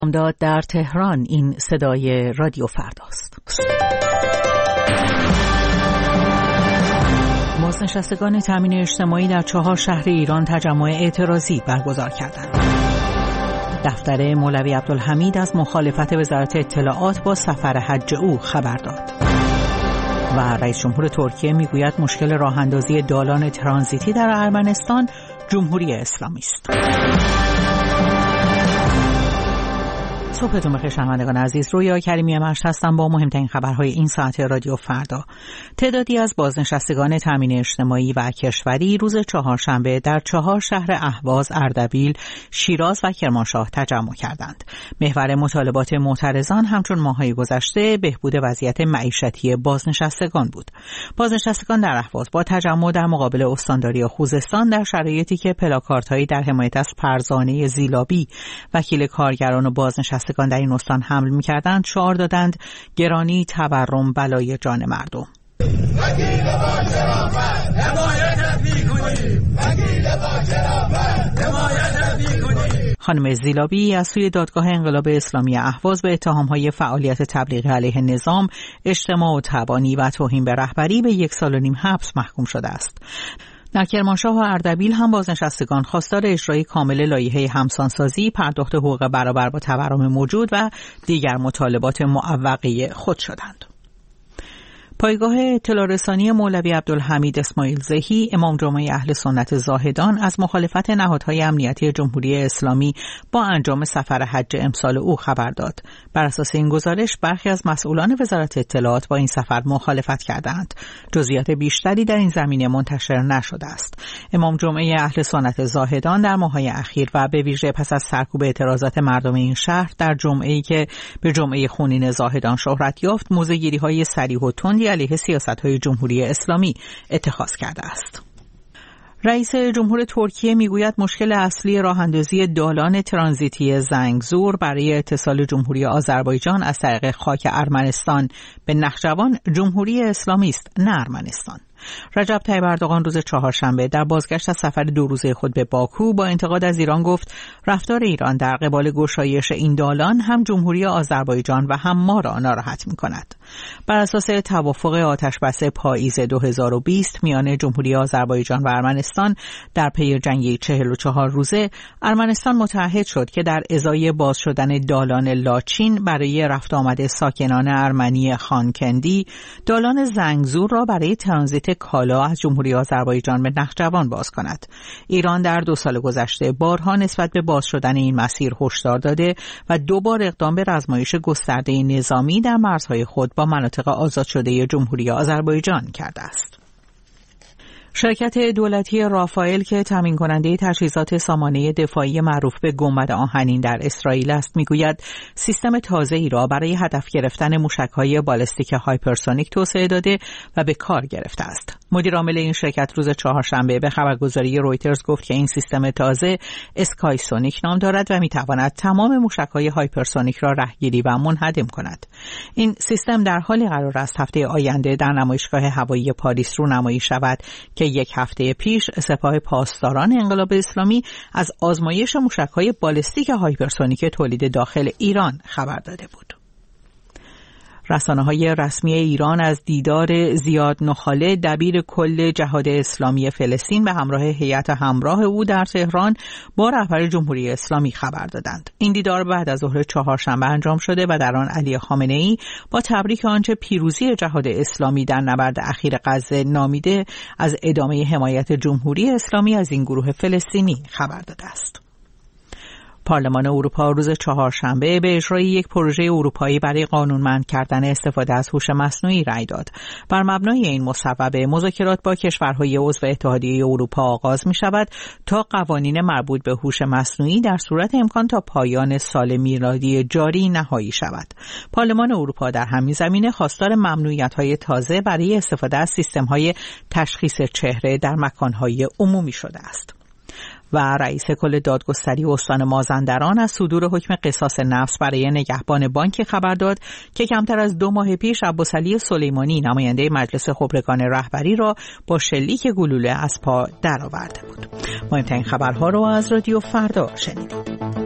امداد در تهران. این صدای رادیو فرداست. بازنشستگان تامین اجتماعی در 4 شهر ایران تجمع اعتراضی برگزار کردند. دفتر مولوی عبدالحمید از مخالفت وزارت اطلاعات با سفر حج او خبر داد. و رئیس جمهور ترکیه میگوید مشکل راه‌اندازی دالان ترانزیتی در ارمنستان جمهوری اسلامی است. صبحتون بخیر شنوندگان عزیز، رویا کریمی مشت هستم با مهمترین خبرهای این ساعت رادیو فردا. تعدادی از بازنشستگان تامین اجتماعی و کشوری روز چهارشنبه در 4 شهر اهواز، اردبیل، شیراز و کرمانشاه تجمع کردند. محور مطالبات معترضان همچون ماه‌های گذشته بهبود وضعیت معیشتی بازنشستگان بود. بازنشستگان در اهواز با تجمع در مقابل استانداری خوزستان در شرایطی که پلاکاردهایی در حمایت از فرزانه زیلابی وکیل کارگران و بازنشستگان در این استان حمل می‌کردند شعار دادند گرانی تورم بلای جان مردم. وکیل با شرافت حمایت می‌کنیم، وکیل با شرافت حمایت می‌کنیم. خانم زیلابی از سوی دادگاه انقلاب اسلامی اهواز به اتهام‌های فعالیت تبلیغی علیه نظام، اجتماع و تبانی و توهین به رهبری به 1.5 سال حبس محکوم شده است. در کرمانشاه و اردبیل هم بازنشستگان خواستار اجرای کامل لایحه همسانسازی، پرداخت حقوق برابر با تورم موجود و دیگر مطالبات معوقه خود شدند. پایگاه اطلاع رسانی مولوی عبدالحمید اسماعیل زهی، امام جمعه اهل سنت زاهدان، از مخالفت نهادهای امنیتی جمهوری اسلامی با انجام سفر حج امسال او خبر داد. بر اساس این گزارش برخی از مسئولان وزارت اطلاعات با این سفر مخالفت کردند. جزئیات بیشتری در این زمینه منتشر نشده است. امام جمعه اهل سنت زاهدان در ماه‌های اخیر و به ویژه پس از سرکوب اعتراضات مردم این شهر در جمعه‌ای که به جمعه خونین زاهدان شهرت یافت، موضع‌گیری‌های صریح و تندی علیه سیاست‌های جمهوری اسلامی اتخاذ کرده است. رئیس جمهور ترکیه میگوید مشکل اصلی راه‌اندازی دالان ترانزیتی زنگزور برای اتصال جمهوری آذربایجان از طریق خاک ارمنستان به نخجوان جمهوری اسلامی است، نه ارمنستان. رجب طیب اردوغان روز چهارشنبه در بازگشت از سفر 2 روزه خود به باکو با انتقاد از ایران گفت رفتار ایران در قبال گشایش این دالان هم جمهوری آذربایجان و هم ما را ناراحت می‌کند. بر اساس توافق آتشبس پاییز 2020 میان جمهوری آذربایجان و ارمنستان در پی جنگ 44 روزه، ارمنستان متعهد شد که در ازای باز شدن دالان لاچین برای رفت آمد ساکنان ارمنی خانکندی، دالان زنگزور را برای ترانزیت کالا از جمهوری آذربایجان به نخجوان باز کند. ایران در 2 سال گذشته بارها نسبت به باز شدن این مسیر هشدار داده و 2 بار اقدام به رزمایش گسترده نظامی در مرزهای خود با مناطق آزاد شده جمهوری آذربایجان کرده است. شرکت دولتی رافائل که تامین کننده تجهیزات سامانه دفاعی معروف به گنبد آهنین در اسرائیل است، میگوید سیستم تازه‌ای را برای هدف گرفتن موشک‌های بالستیک هایپرسونیک توسعه داده و به کار گرفته است. مدیر عامل این شرکت روز چهارشنبه به خبرگزاری رویترز گفت که این سیستم تازه اسکایسونیک نام دارد و میتواند تمام موشک‌های هایپرسونیک را رهگیری و منهدم کند. این سیستم در حالی قرار است هفته آینده در نمایشگاه هوایی پاریس رونمایی شود که 1 هفته پیش سپاه پاسداران انقلاب اسلامی از آزمایش موشک‌های بالستیک هایپرسونیک تولید داخل ایران خبر داده بود. رسانه‌های رسمی ایران از دیدار زیاد نخاله، دبیر کل جهاد اسلامی فلسطین، به همراه هیئت همراه او در تهران با رهبر جمهوری اسلامی خبر دادند. این دیدار بعد از ظهر چهارشنبه انجام شده و در آن علی خامنه‌ای با تبریک آنچه پیروزی جهاد اسلامی در نبرد اخیر غزه نامیده از ادامه حمایت جمهوری اسلامی از این گروه فلسطینی خبر داده است. پارلمان اروپا روز چهارشنبه به اجرای یک پروژه اروپایی برای قانونمند کردن استفاده از هوش مصنوعی رأی داد. بر مبنای این مصوبه مذاکرات با کشورهای عضو اتحادیه اروپا آغاز می شود تا قوانین مربوط به هوش مصنوعی در صورت امکان تا پایان سال میلادی جاری نهایی شود. پارلمان اروپا در همین زمینه خواستار ممنوعیت‌های تازه برای استفاده از سیستم‌های تشخیص چهره در مکان‌های عمومی شده است. و رئیس کل دادگستری استان مازندران از صدور حکم قصاص نفس برای نگهبان بانکی خبر داد که کمتر از 2 ماه پیش عباسعلی سلیمانی نماینده مجلس خبرگان رهبری را با شلیک گلوله از پا درآورده بود. مهمترین خبرها را از رادیو فردا شنیدید.